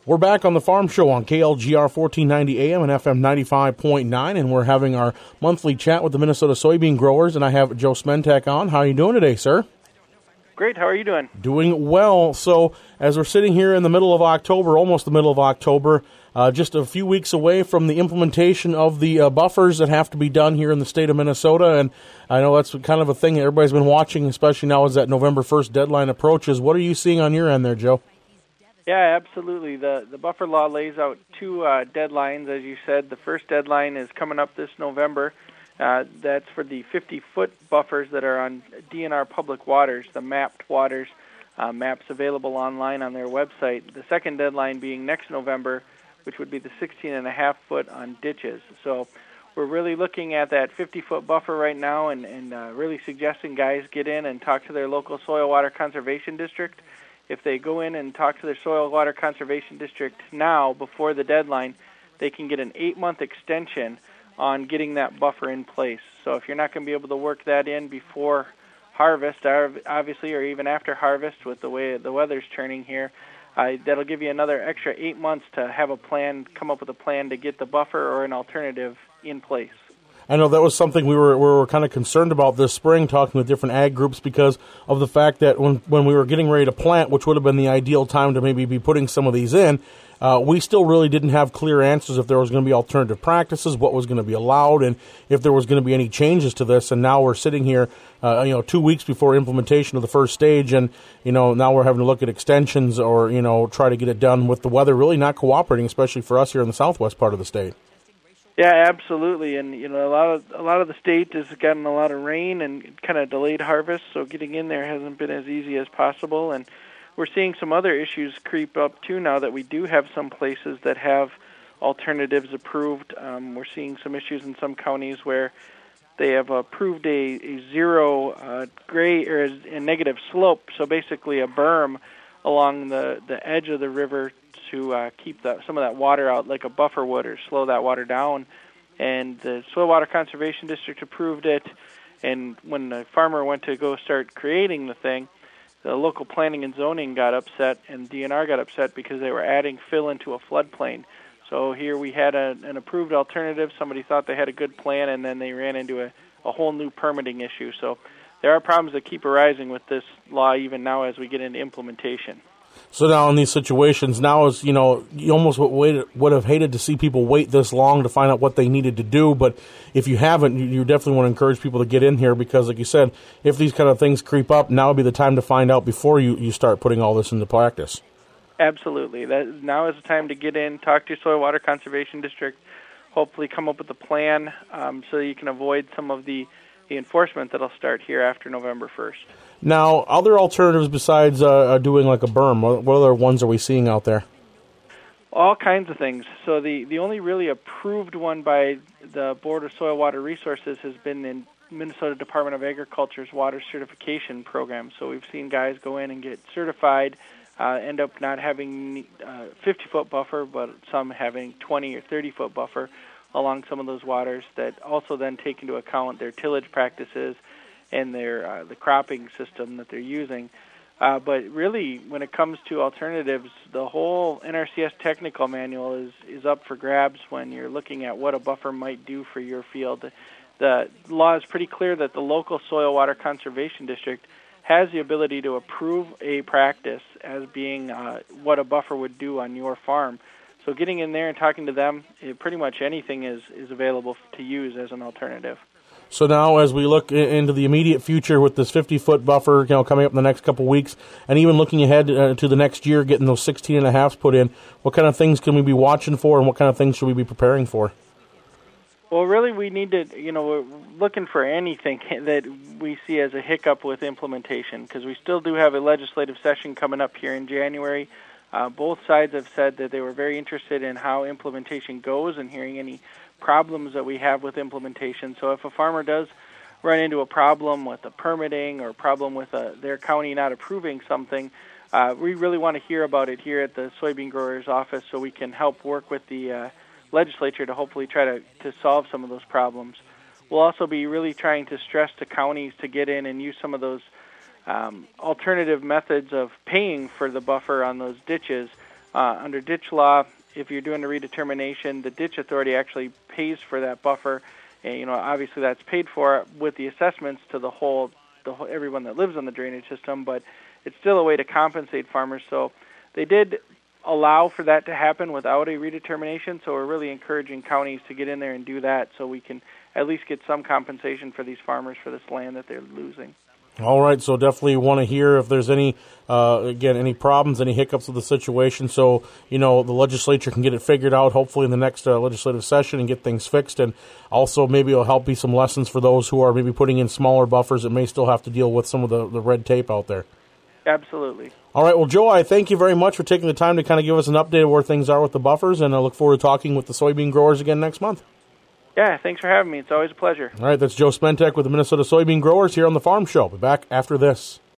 We're back on the Farm Show on KLGR 1490 AM and FM 95.9, and we're having our monthly chat with the Minnesota soybean growers, and I have Joe Smentek on. How are you doing today, sir? Great. How are you doing? Doing well. So as we're sitting here in the middle of October, almost the middle of October, just a few weeks away from the implementation of the buffers that have to be done here in the state of Minnesota, and I know that's kind of a thing that everybody's been watching, especially now as that November 1st deadline approaches. What are you seeing on your end there, Joe? Yeah, absolutely. The buffer law lays out two deadlines, as you said. The first deadline is coming up this November. That's for the 50-foot buffers that are on DNR public waters, the mapped waters, maps available online on their website. The second deadline being next November, which would be the 16.5-foot on ditches. So we're really looking at that 50-foot buffer right now and really suggesting guys get in and talk to their local soil water conservation district. If they go in and talk to their soil water conservation district now, before the deadline, they can get an 8-month extension on getting that buffer in place. So if you're not going to be able to work that in before harvest, obviously, or even after harvest with the way the weather's turning here, that'll give you another extra 8 months to have a plan, come up with a plan to get the buffer or an alternative in place. I know that was something we were kind of concerned about this spring, talking with different ag groups, because of the fact that when we were getting ready to plant, which would have been the ideal time to maybe be putting some of these in, we still really didn't have clear answers if there was going to be alternative practices, what was going to be allowed, and if there was going to be any changes to this. And now we're sitting here, 2 weeks before implementation of the first stage, and now we're having to look at extensions or try to get it done with the weather really not cooperating, especially for us here in the southwest part of the state. Yeah, absolutely, and a lot of the state has gotten a lot of rain and kind of delayed harvest, so getting in there hasn't been as easy as possible. And we're seeing some other issues creep up too now that we do have some places that have alternatives approved. We're seeing some issues in some counties where they have approved a zero grade or a negative slope, so basically a berm along the edge of the river to keep some of that water out like a buffer would, or slow that water down. And the Soil Water Conservation District approved it, and when the farmer went to go start creating the thing, the local planning and zoning got upset, and DNR got upset because they were adding fill into a floodplain. So here we had an approved alternative. Somebody thought they had a good plan, and then they ran into a whole new permitting issue. So there are problems that keep arising with this law even now as we get into implementation. So now in these situations, now is, you almost would have hated to see people wait this long to find out what they needed to do. But if you haven't, you definitely want to encourage people to get in here because, like you said, if these kind of things creep up, now would be the time to find out before you start putting all this into practice. Absolutely. Now is the time to get in, talk to your Soil Water Conservation District, hopefully come up with a plan so you can avoid some of the enforcement that'll start here after November 1st. Now, other alternatives besides doing like a berm, what other ones are we seeing out there? All kinds of things. So the only really approved one by the Board of Soil Water Resources has been in Minnesota Department of Agriculture's water certification program. So we've seen guys go in and get certified, end up not having 50-foot buffer, but some having 20 or 30-foot buffer along some of those waters that also then take into account their tillage practices and their the cropping system that they're using. But really, when it comes to alternatives, the whole NRCS technical manual is up for grabs when you're looking at what a buffer might do for your field. The law is pretty clear that the local Soil Water Conservation District has the ability to approve a practice as being what a buffer would do on your farm. So getting in there and talking to them, pretty much anything is available to use as an alternative. So now as we look into the immediate future with this 50-foot buffer coming up in the next couple of weeks, and even looking ahead to the next year, getting those 16.5s put in, what kind of things can we be watching for, and what kind of things should we be preparing for? Well, really, we need to, we're looking for anything that we see as a hiccup with implementation, because we still do have a legislative session coming up here in January. Both sides have said that they were very interested in how implementation goes and hearing any problems that we have with implementation. So if a farmer does run into a problem with the permitting or a problem with their county not approving something, we really want to hear about it here at the Soybean Growers Office so we can help work with the legislature to hopefully try to solve some of those problems. We'll also be really trying to stress to counties to get in and use some of those alternative methods of paying for the buffer on those ditches Under ditch law, if you're doing a redetermination, the ditch authority actually pays for that buffer. And, obviously that's paid for with the assessments to the whole everyone that lives on the drainage system, but it's still a way to compensate farmers. So they did allow for that to happen without a redetermination, so we're really encouraging counties to get in there and do that so we can at least get some compensation for these farmers for this land that they're losing. All right, so definitely want to hear if there's any problems, any hiccups with the situation, so, the legislature can get it figured out, hopefully in the next legislative session, and get things fixed. And also maybe it'll help be some lessons for those who are maybe putting in smaller buffers that may still have to deal with some of the red tape out there. Absolutely. All right, well, Joe, I thank you very much for taking the time to kind of give us an update of where things are with the buffers, and I look forward to talking with the soybean growers again next month. Yeah, thanks for having me. It's always a pleasure. All right, that's Joe Smentek with the Minnesota Soybean Growers here on The Farm Show. We'll be back after this.